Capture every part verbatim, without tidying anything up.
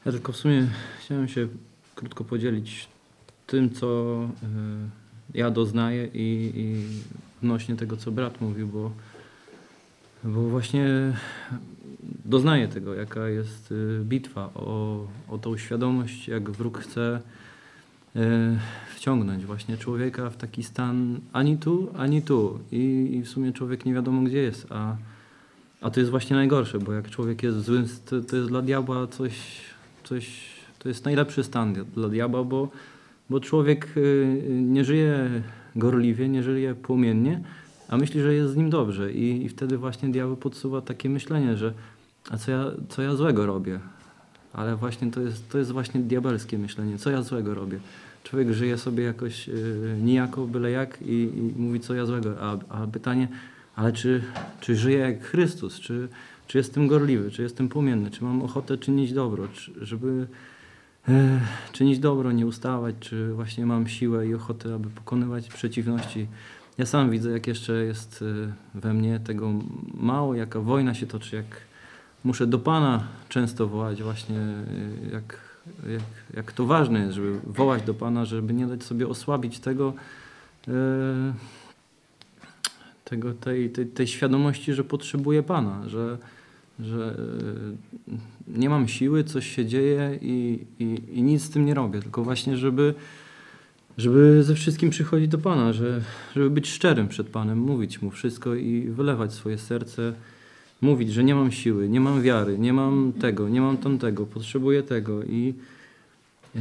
Ja tylko w sumie chciałem się krótko podzielić tym, co y, ja doznaję i, i odnośnie tego, co brat mówił, bo, bo właśnie doznaję tego, jaka jest y, bitwa o, o tą świadomość, jak wróg chce y, wciągnąć właśnie człowieka w taki stan ani tu, ani tu i, i w sumie człowiek nie wiadomo gdzie jest, a, a to jest właśnie najgorsze, bo jak człowiek jest zły, to, to jest dla diabła coś, coś, to jest najlepszy stan dla, dla diabła, bo, bo człowiek y, nie żyje gorliwie, nie żyje płomiennie, a myśli, że jest z nim dobrze i, i wtedy właśnie diabeł podsuwa takie myślenie, że a co ja, co ja złego robię? Ale właśnie to jest, to jest właśnie diabelskie myślenie, co ja złego robię? Człowiek żyje sobie jakoś y, nijako, byle jak i, i mówi, co ja złego. A, a pytanie, ale czy, czy żyję jak Chrystus? Czy, czy jestem gorliwy? Czy jestem płomienny? Czy mam ochotę czynić dobro? Czy, żeby y, czynić dobro, nie ustawać? Czy właśnie mam siłę i ochotę, aby pokonywać przeciwności? Ja sam widzę, jak jeszcze jest y, we mnie tego mało, jaka wojna się toczy, jak muszę do Pana często wołać właśnie, y, jak Jak, jak to ważne jest, żeby wołać do Pana, żeby nie dać sobie osłabić tego, e, tego tej, tej, tej świadomości, że potrzebuję Pana, że, że e, nie mam siły, coś się dzieje i, i, i nic z tym nie robię, tylko właśnie, żeby, żeby ze wszystkim przychodzić do Pana, że, żeby być szczerym przed Panem, mówić Mu wszystko i wylewać swoje serce, mówić, że nie mam siły, nie mam wiary, nie mam tego, nie mam tamtego, potrzebuję tego i, yy,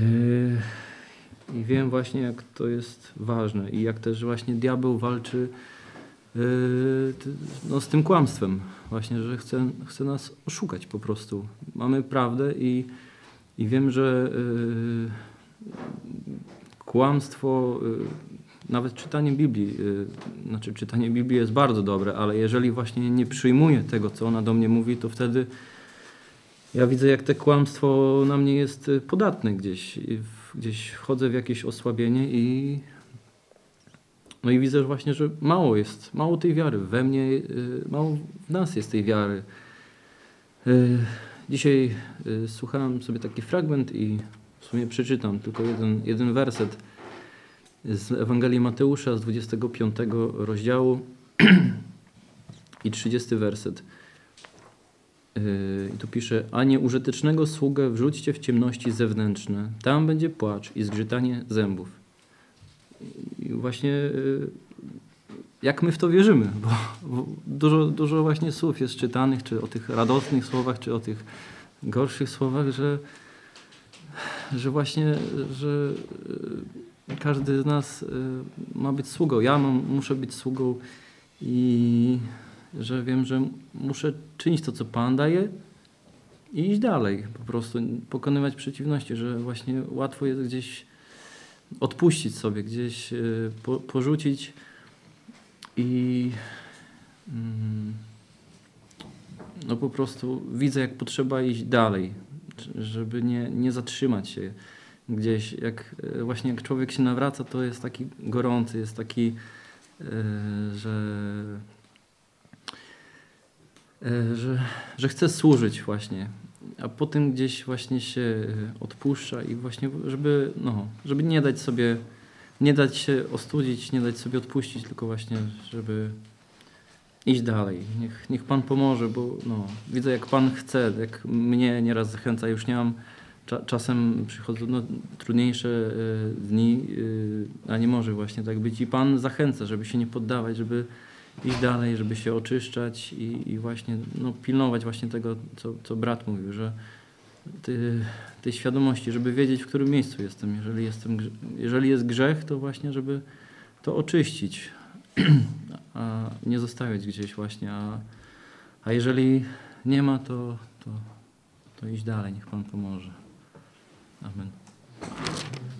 i wiem właśnie, jak to jest ważne i jak też właśnie diabeł walczy yy, no, z tym kłamstwem, właśnie, że chce, chce nas oszukać po prostu. Mamy prawdę i, i wiem, że yy, kłamstwo, yy, nawet czytanie Biblii, yy, znaczy czytanie Biblii jest bardzo dobre, ale jeżeli właśnie nie przyjmuję tego, co ona do mnie mówi, to wtedy ja widzę, jak to kłamstwo na mnie jest podatne gdzieś. Gdzieś wchodzę w jakieś osłabienie i no i widzę że właśnie, że mało jest, mało tej wiary. We mnie, yy, mało w nas jest tej wiary. Yy, dzisiaj yy, słuchałem sobie taki fragment i w sumie przeczytam tylko jeden, jeden werset z Ewangelii Mateusza z dwudziestego piątego rozdziału i trzydziesty werset. I tu pisze, a nieużytecznego sługę wrzućcie w ciemności zewnętrzne, tam będzie płacz i zgrzytanie zębów. I właśnie jak my w to wierzymy, bo, bo dużo, dużo właśnie słów jest czytanych, czy o tych radosnych słowach, czy o tych gorszych słowach, że, że właśnie, że każdy z nas ma być sługą. Ja mam, muszę być sługą i że wiem, że muszę czynić to, co Pan daje i iść dalej. Po prostu pokonywać przeciwności, że właśnie łatwo jest gdzieś odpuścić sobie, gdzieś po, porzucić i no po prostu widzę, jak potrzeba iść dalej, żeby nie, nie zatrzymać się gdzieś. Jak właśnie jak człowiek się nawraca, to jest taki gorący, jest taki, yy, że Że, że chce służyć właśnie, a potem gdzieś właśnie się odpuszcza i właśnie, żeby, no, żeby nie dać sobie, nie dać się ostudzić, nie dać sobie odpuścić, tylko właśnie, żeby iść dalej. Niech, niech Pan pomoże, bo no, widzę, jak Pan chce, jak mnie nieraz zachęca, już nie mam, cza, czasem przychodzą no, trudniejsze y, dni, y, a nie może właśnie tak być i Pan zachęca, żeby się nie poddawać, żeby iść dalej, żeby się oczyszczać i, i właśnie no, pilnować właśnie tego, co, co brat mówił, że ty, tej świadomości, żeby wiedzieć, w którym miejscu jestem. Jeżeli, jestem. jeżeli jest grzech, to właśnie, żeby to oczyścić, a nie zostawiać gdzieś właśnie. A, a jeżeli nie ma, to, to, to iść dalej. Niech Pan pomoże. Amen.